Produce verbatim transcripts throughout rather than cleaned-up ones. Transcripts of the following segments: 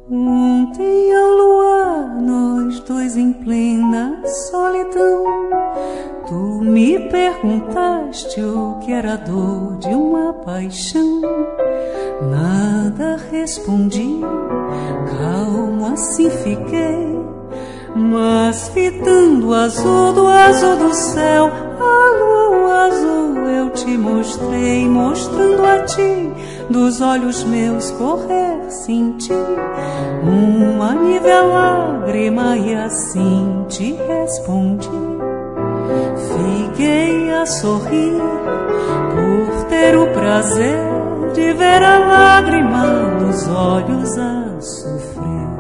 Ontem ao luar, nós dois em plena solidão, tu me perguntaste o que era a dor de uma paixão. Nada respondi, calmo assim fiquei, mas fitando o azul do azul do céu, a lua azul eu te mostrei, mostrando a ti dos olhos meus correr senti uma nívea lágrima e assim te respondi. Fiquei a sorrir por ter o prazer de ver a lágrima dos olhos a sofrer.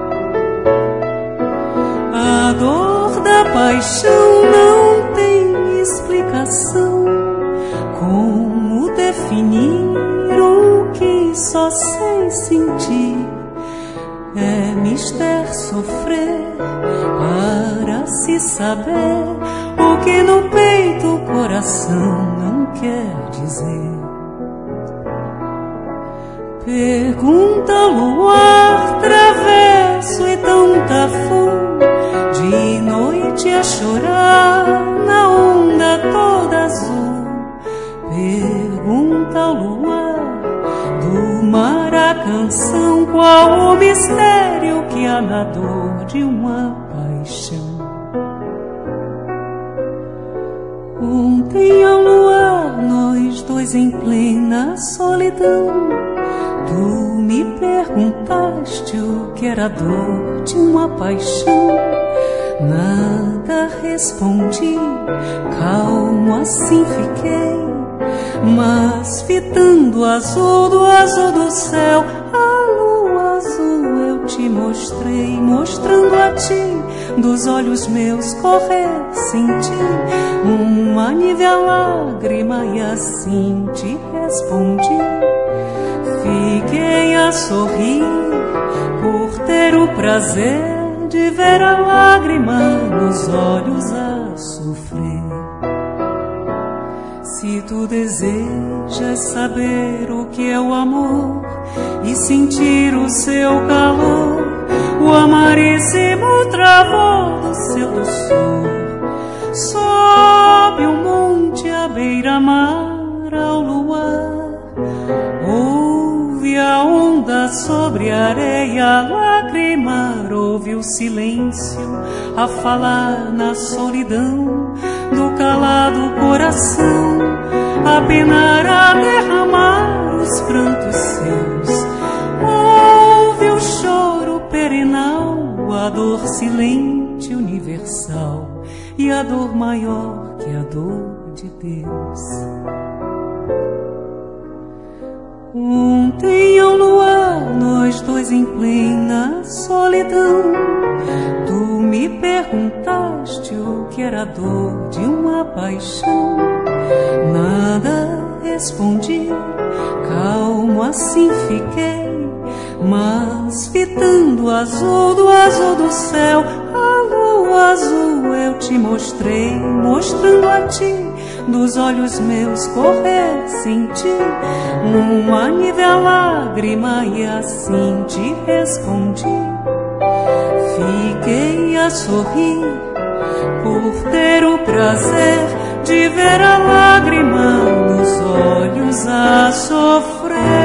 A dor da paixão não tem explicação, como definir o que só sei sentir. É mister sofrer para se saber o que no peito o coração não quer dizer. Pergunta ao luar travesso e tanta flor, de noite a chorar na onda toda azul. Pergunta ao luar do mar a canção, qual o mistério que há na dor de uma paixão. Ontem ao luar, nós dois em plena solidão, tu me perguntaste o que era a dor de uma paixão. Nada respondi, calmo assim fiquei, mas fitando o azul do azul do céu, a lua azul eu te mostrei, mostrando a ti dos olhos meus correr senti uma nívea lágrima e assim te respondi. Fiquei a sorrir por ter o prazer de ver a lágrima nos olhos a sofrer. Se tu desejas saber o que é o amor e sentir o seu calor, o amaríssimo travor do seu doçor, sobe o monte à beira-mar ao luar, ouve a onda sobre a areia lacrimar, ouve o silêncio a falar na solidão do calado coração, a penar, a derramar os prantos seus. Ouve o choro perenal, a dor silente universal e a dor maior que a dor de Deus. Ontem ao luar, nós dois em plena solidão, tu me perguntaste o que era a dor de uma paixão. Nada respondi, calmo assim fiquei, mas fitando o azul do azul do céu, a lua azul eu te mostrei, mostrando a ti dos olhos meus correr senti uma nívea lágrima e assim te respondi. Fiquei a sorrir por ter o prazer de ver a lágrima nos olhos a sofrer.